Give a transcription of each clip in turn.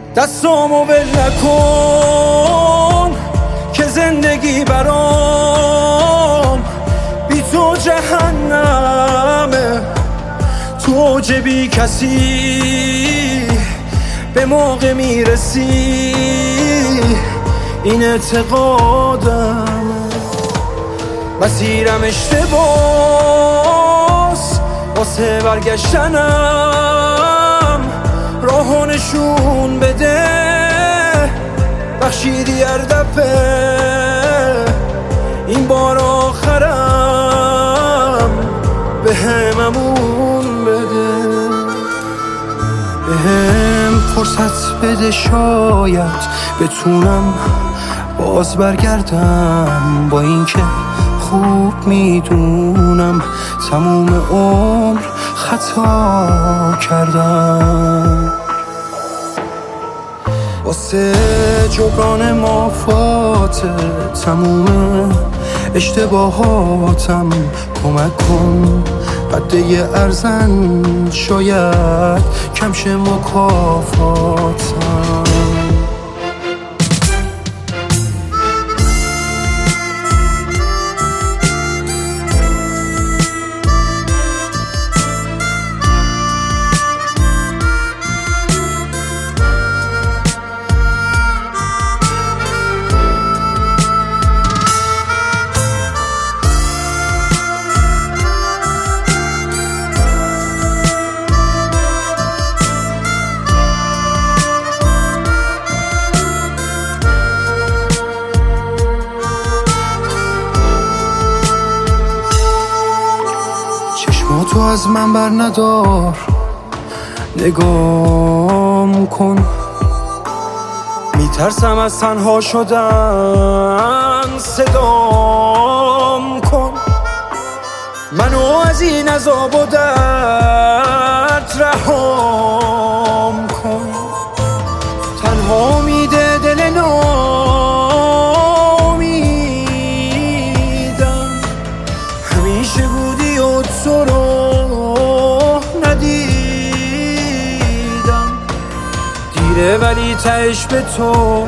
دستامو ول نکن که زندگی برام بی تو جهنمه. تو اوج بی کسی به موقع میرسی، این اعتقادم. مسیرم اشتباس واسه برگشتنم، راهو نشون بده. بخشیدی هر دفعه، این بار آخرم به هممون بده. به هم فرصت بده، شاید بتونم باز برگردم. با اینکه خوب میدونم تموم عمر خطا کردم. واسه جبران مافات تموم اشتباهاتم کمک کن. قده ارزن شاید کمش مکافاتم. تو از من بر ندار، نگام کن. میترسم از تنها شدن، صدام کن. منو از این عذاب و درد رهام کن. تنها میده دل نامیدم. همیشه بودی و تو رو ولی تهش به تو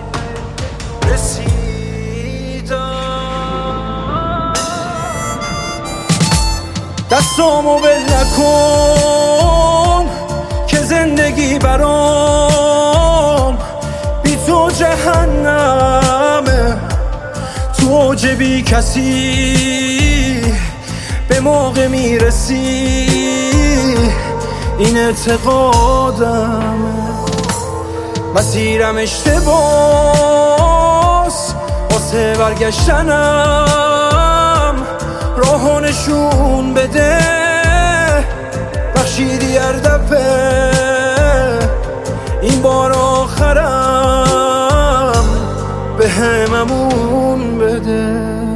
رسیدم. دستامو ول نکن که زندگی برام بی تو جهنمه. تو اوج بی کسی به موقع میرسی، این اعتقادمه. مسیرم اشتباس واسه برگشتنم، راهو نشون بده. بخشیدی هر دفعه، این بار آخرم به هممون بده.